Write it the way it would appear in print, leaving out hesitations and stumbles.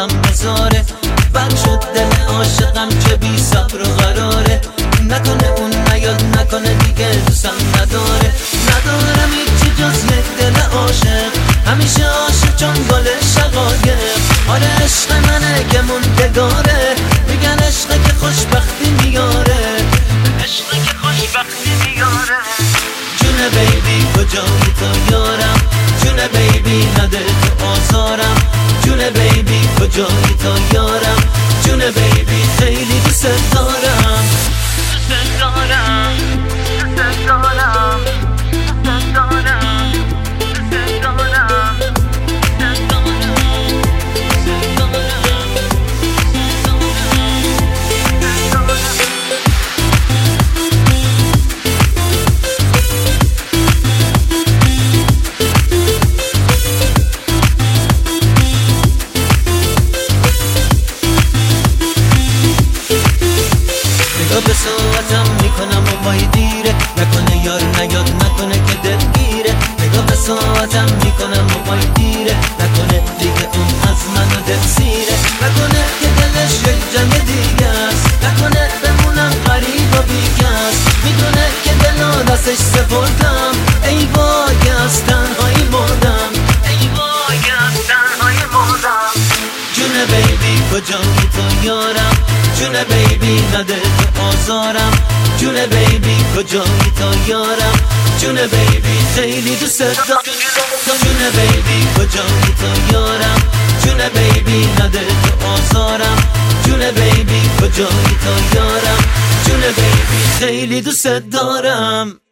غم بذاره. بد شد دل عاشقم که بی صبر و قراره. نکنه اون نیاد، نکنه دیگه دوستم نداره. ندارم هیچی جز یک دل عاشق، همیشه عاشق چون گل شقایق. آره عشق منه که موندگاره، میگن عشق که خوشبختی میاره، عشق که خوشبختی میاره. جونه بیبی کجایی تو یارم، جونه بیبی نده تو آزارم. جونه بیبی کجایی تو یارم، جونه بیبی خیلی دوست دارم، دوست دارم، دوست دارم، دوست دارم، دوست دارم. به صورتم میکنم و وای دیره، نکنه یار نیاد، نکنه که دلگیره. نگاه به صورتم میکنم و وای دیره، نکنه دیگه اون از منو دل سیره. نکنه که دلش یک جنگ دیگه است، نکنه بمونم غریب و بیکس. میدونه که دلو دستش سپردم، ای وای از تنهایی مردم، ای وای از تنهایی مردم. جونه بیبی کجایی تو یارم، جونه بیبی نده تو آزارم. جونه بیبی کجایی تو یارم، جونه بیبی خیلی دوست دارم. جونه بیبی کجایی تو یارم، جونه بیبی نده تو آزارم. جونه بیبی کجایی تو یارم، جونه بیبی خیلی دوست دارم.